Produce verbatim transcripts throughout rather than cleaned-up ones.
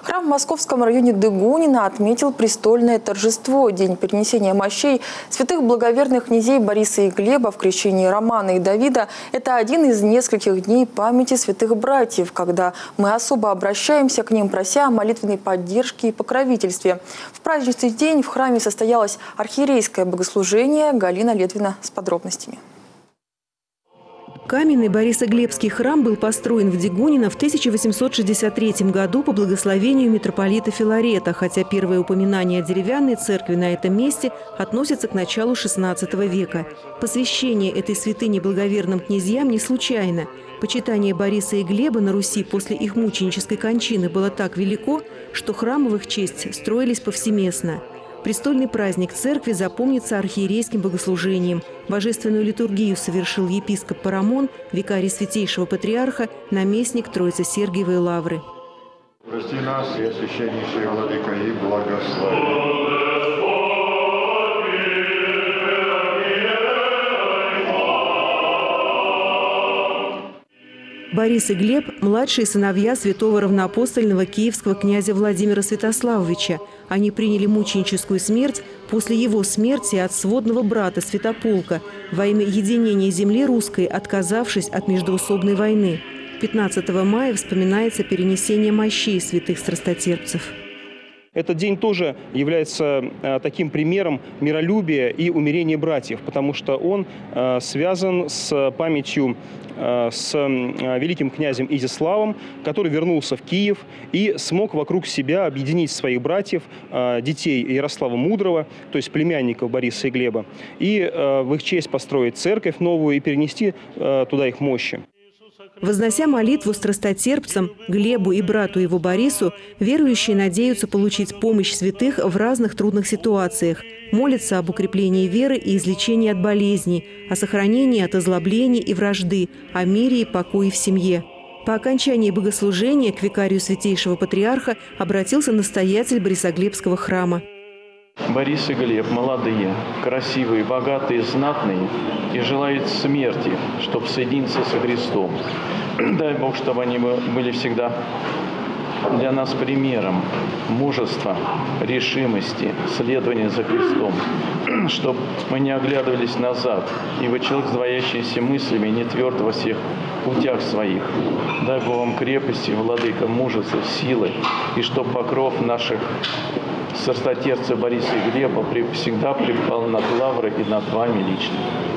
Храм в московском районе Дыгунина отметил престольное торжество. День перенесения мощей святых благоверных князей Бориса и Глеба в крещении Романа и Давида – это один из нескольких дней памяти святых братьев, когда мы особо обращаемся к ним, прося о молитвенной поддержке и покровительстве. В праздничный день в храме состоялось архиерейское богослужение. Галина Летвина с подробностями. Каменный Борисоглебский храм был построен в Дыгунино в тысяча восемьсот шестьдесят третьем году по благословению митрополита Филарета, хотя первое упоминание о деревянной церкви на этом месте относится к началу шестнадцатого века. Посвящение этой святыни благоверным князьям не случайно. Почитание Бориса и Глеба на Руси после их мученической кончины было так велико, что храмы в их честь строились повсеместно. Престольный праздник церкви запомнится архиерейским богослужением. Божественную литургию совершил епископ Парамон, викарий Святейшего Патриарха, наместник Троице-Сергиевой лавры. Прости нас, и священнейший владыка, и благослови. Борис и Глеб – младшие сыновья святого равноапостольного киевского князя Владимира Святославовича. Они приняли мученическую смерть после его смерти от сводного брата Святополка во имя единения земли русской, отказавшись от междоусобной войны. пятнадцатого мая вспоминается перенесение мощей святых страстотерпцев. Этот день тоже является таким примером миролюбия и умирения братьев, потому что он связан с памятью с великим князем Изяславом, который вернулся в Киев и смог вокруг себя объединить своих братьев, детей Ярослава Мудрого, то есть племянников Бориса и Глеба, и в их честь построить церковь новую и перенести туда их мощи. Вознося молитву страстотерпцам, Глебу и брату его Борису, верующие надеются получить помощь святых в разных трудных ситуациях. Молятся об укреплении веры и излечении от болезней, о сохранении от озлоблений и вражды, о мире и покое в семье. По окончании богослужения к викарию Святейшего Патриарха обратился настоятель Борисоглебского храма. Борис и Глеб молодые, красивые, богатые, знатные и желают смерти, чтобы соединиться со Христом. Дай Бог, чтобы они были всегда для нас примером мужества, решимости, следования за Христом, чтобы мы не оглядывались назад, ибо человек, сдвоящийся мыслями, не тверд во всех путях своих. Дай Бог вам крепости, владыка, мужества, силы, и чтоб покров наших страстотерпцев Бориса и Глеба всегда пребывал над лаврой и над вами лично.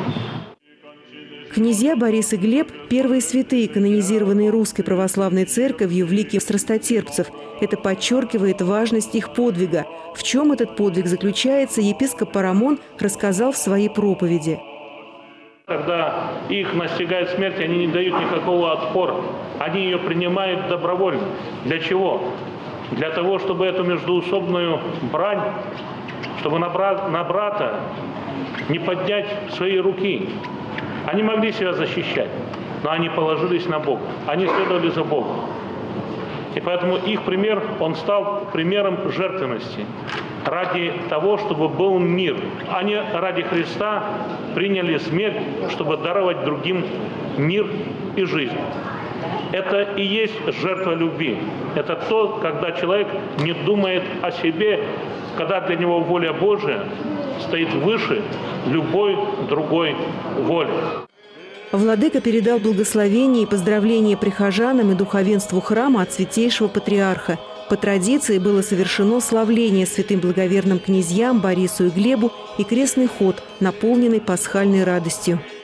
Князья Борис и Глеб – первые святые, канонизированные Русской Православной Церковью в лике страстотерпцев. Это подчеркивает важность их подвига. В чем этот подвиг заключается, епископ Парамон рассказал в своей проповеди. Когда их настигает смерть, они не дают никакого отпора. Они ее принимают добровольно. Для чего? Для того, чтобы эту междоусобную брань, чтобы на брата, на брата не поднять свои руки. Они могли себя защищать, но они положились на Бога, они следовали за Богом. И поэтому их пример, он стал примером жертвенности ради того, чтобы был мир. Они ради Христа приняли смерть, чтобы даровать другим мир и жизнь. Это и есть жертва любви. Это то, когда человек не думает о себе, когда для него воля Божия стоит выше любой другой воли. Владыка передал благословение и поздравления прихожанам и духовенству храма от Святейшего Патриарха. По традиции было совершено славление святым благоверным князьям Борису и Глебу и крестный ход, наполненный пасхальной радостью.